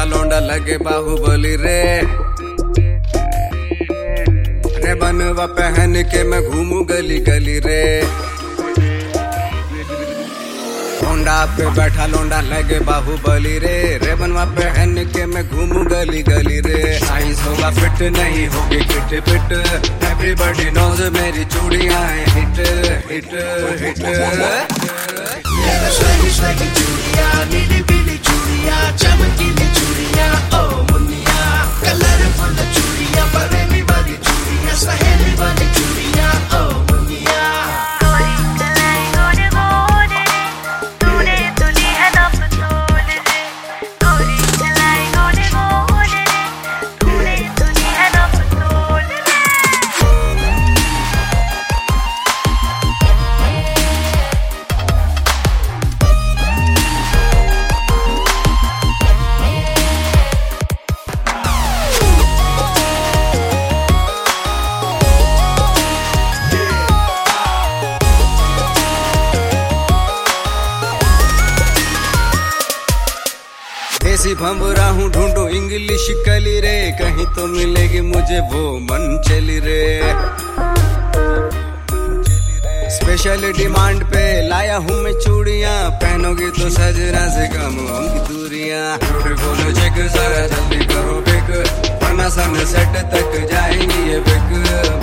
बैठा लौंडा लगे बाहुबली रे। बनवा पहन के मैं घूमू गली गली रे। होंडा पे बैठा लौंडा लगे बाहुबली रे। बनवा पहन के मैं घूमू गली गली रे। साइंस होगा फिट नहीं होगी फिट फिट। एवरीबॉडी नोज मेरी चूड़ियां हिट हिट हिट। चूड़ियां नीली पीली चूड़ियां चमकीली चूड़ियां ओ मुनिया। कलरफुल चूड़ियां बरेली वाली चूड़ियां सहेली वाली चूड़ियां ओ मुनिया। देसी भंवरा हूँ ढूंढो इंग्लिश कली रे। कहीं तो मिलेगी मुझे वो मन चली रे। स्पेशल डिमांड पे लाया हूँ मैं चूड़ियाँ। पहनोगी तो सजना से कम होंगी दूरियाँ। बोलो चेक जरा जल्दी करो पिक वरना सनसेट तक जाएंगी ये पिक।